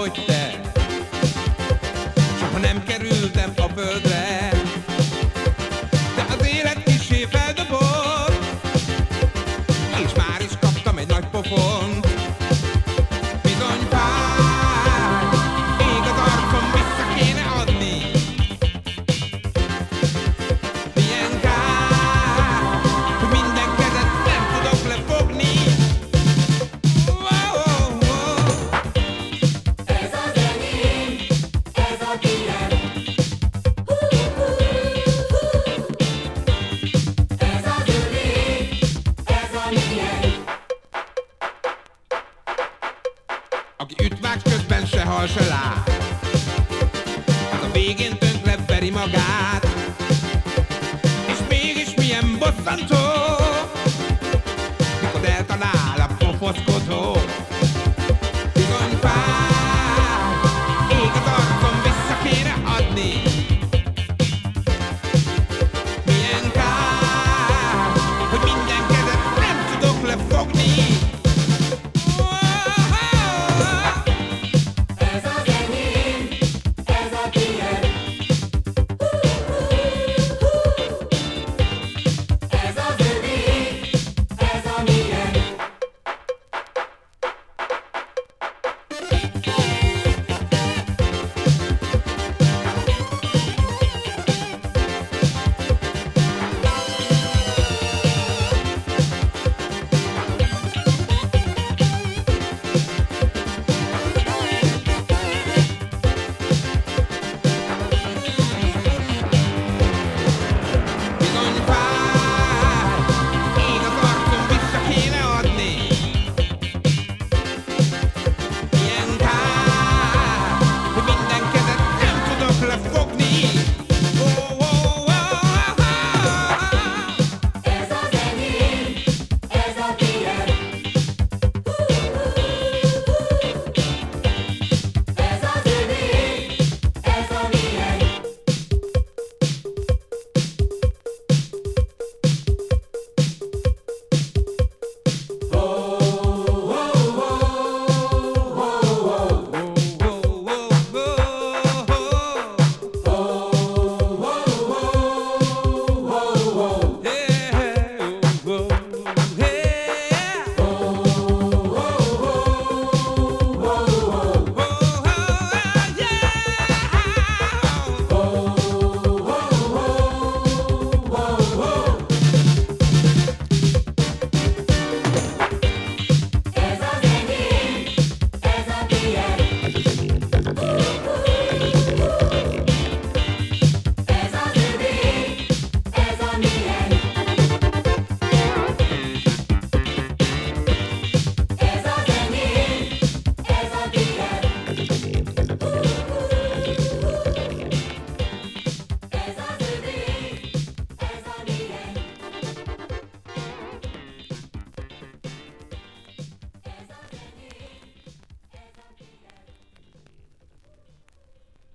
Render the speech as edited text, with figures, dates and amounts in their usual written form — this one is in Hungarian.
ahogy te. Soha nem kerültem a földre, de az élet kissé feldobott, és már is kaptam egy nagy pofont. Bizony fáj, ég az arcom, vissza kéne adni. Milyen kár, hogy minden kezet nem tudok lefogni. Ez az enyém, ez a tiéd. Ez az övé, ez a miénk. Aki ütvágy közben se hal, se lát, az a végén tönkre veri magát. És mégis milyen bosszantó,